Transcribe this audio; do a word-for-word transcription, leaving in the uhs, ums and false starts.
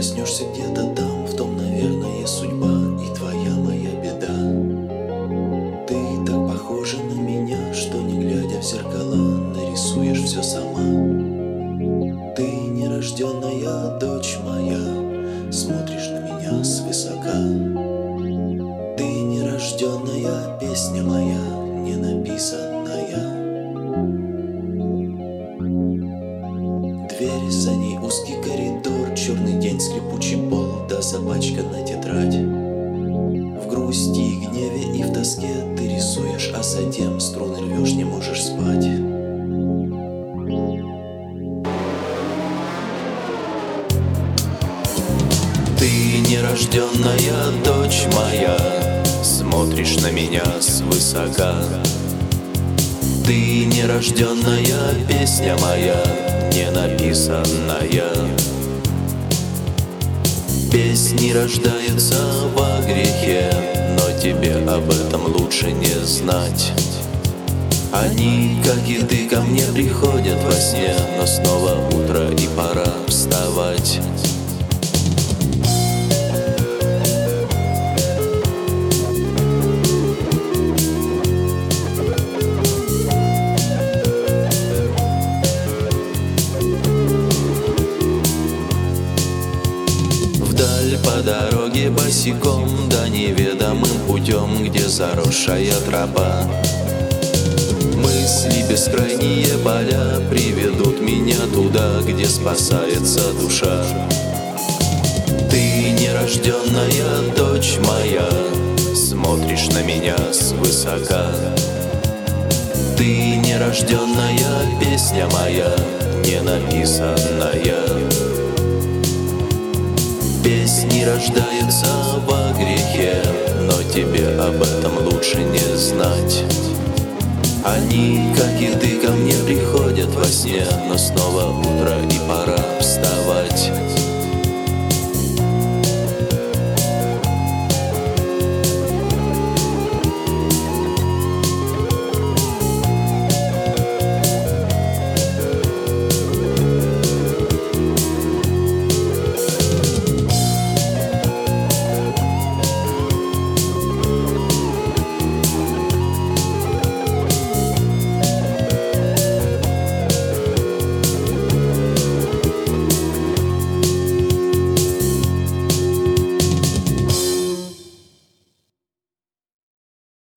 проснешься где-то там, в том, наверное, судьба и твоя моя беда. Ты так похожа на меня, что не глядя в зеркала, нарисуешь все сама. Ты нерожденная дочь моя, смотришь на меня свысока. Ты нерожденная песня моя, не написанная. Дверь, за ней узкий коридор, черный день, скрипучий пол, да запачкана тетрадь. В грусти и гневе и в тоске ты рисуешь, а затем струны рвешь, не можешь спать. Ты нерожденная дочь моя, смотришь на меня свысока. Ты нерожденная песня моя, не написанная. Песни рождаются во грехе, но тебе об этом лучше не знать. Они, как и ты, ко мне приходят во сне, но снова утро и пора вставать. По дороге босиком, да неведомым путем, где заросшая тропа. Мысли бескрайние поля приведут меня туда, где спасается душа. Ты нерожденная дочь моя, смотришь на меня свысока. Ты нерожденная песня моя, не написанная. Песни рождаются во грехе, но тебе об этом лучше не знать. Они, как и ты, ко мне приходят во сне, но снова утро и пора вставать.